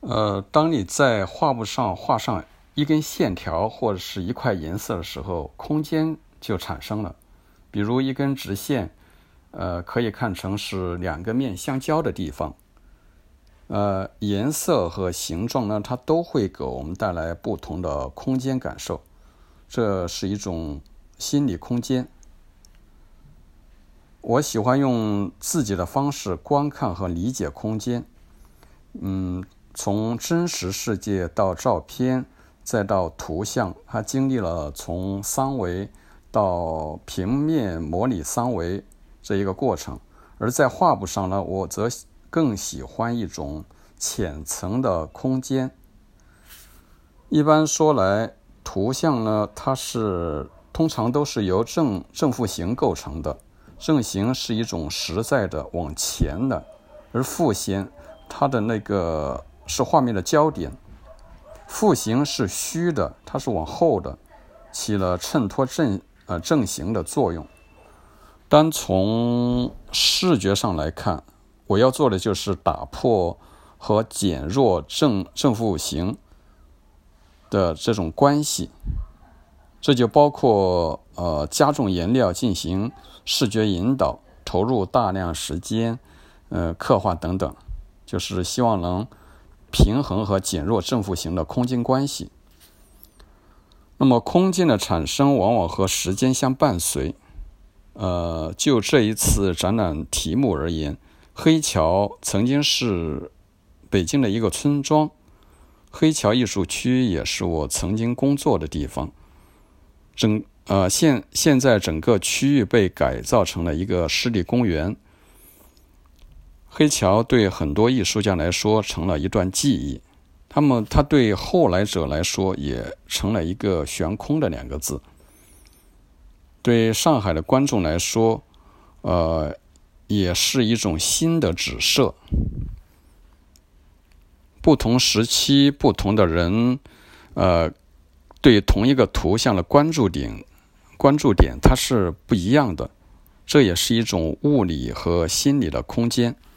当你在画布上画上一根线条或者是一块颜色的时候，空间就产生了。比如一根直线，可以看成是两个面相交的地方。颜色和形状呢，它都会给我们带来不同的空间感受，这是一种心理空间。我喜欢用自己的方式观看和理解空间。从真实世界到照片，再到图像，它经历了从三维到平面模拟三维这一个过程。而在画布上呢，我则更喜欢一种浅层的空间。一般说来，图像呢，它通常都是由正负形构成的。正形是一种实在的往前的，而负形它的那个是画面的焦点。负形是虚的，它是往后的，起了衬托正形的作用。单从视觉上来看，我要做的就是打破和减弱正负形的这种关系，这就包括加重颜料进行视觉引导，投入大量时间刻画等等，就是希望能平衡和减弱正负形的空间关系。那么空间的产生往往和时间相伴随。就这一次展览题目而言，黑桥曾经是北京的一个村庄，黑桥艺术区也是我曾经工作的地方。现在整个区域被改造成了一个湿地公园。黑桥对很多艺术家来说成了一段记忆，它对后来者来说也成了一个悬空的两个字。对上海的观众来说，也是一种新的指涉。不同时期不同的人对同一个图像的关注点它是不一样的，这也是一种物理和心理的空间。